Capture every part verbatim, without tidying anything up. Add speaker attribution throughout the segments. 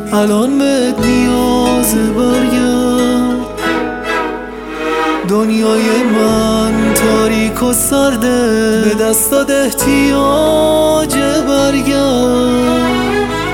Speaker 1: الان به نیاز برگرد. دنیای من تاریک و سرده، به دستات احتیاج برگرد.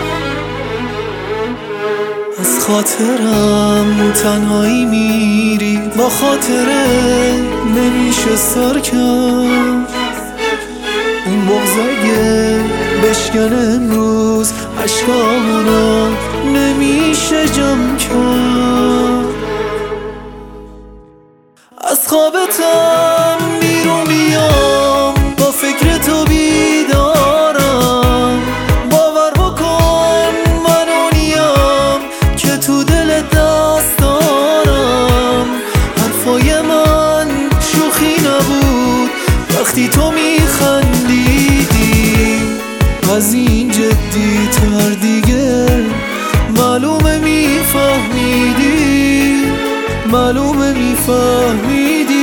Speaker 1: از خاطرم تنهایی میری، با خاطره نمیشه سر کرد. اون بغض اگه بشکنه امروز، عشقامونو نمیشه جمع کرد. از خوابتم بیرون بیام، با فکر تو بیدارم. باور بکن من اونیم که تو دل دست دارم. حرفای من شوخی نبود وقتی تو میخندیدی، از این جدی تر دیگه معلومه میفهمیدی، معلومه میفهمیدی.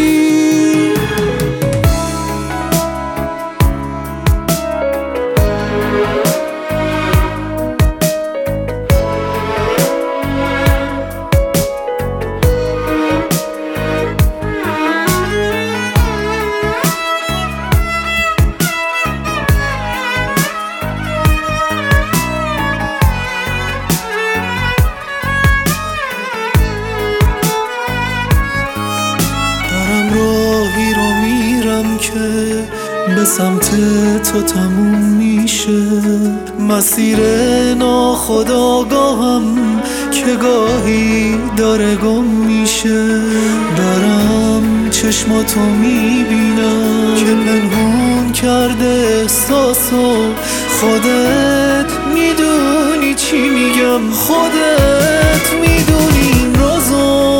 Speaker 1: راهی رو میرم که به سمت تو تموم میشه، مسیر ناخودآگاهم که گاهی داره گم میشه. دارم چشماتو میبینم که پنهون کرده احساسو، خودت میدونی چی میگم، خودت میدونی این رازو.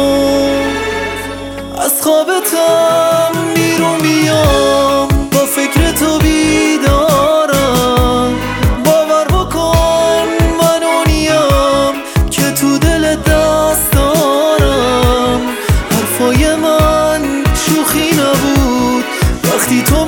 Speaker 1: از خوابتم بیرون بیام، با فکر تو بیدارم. باور بکن من اونیم که تو دل دست دارم. حرفای من شوخی نبود وقتی تو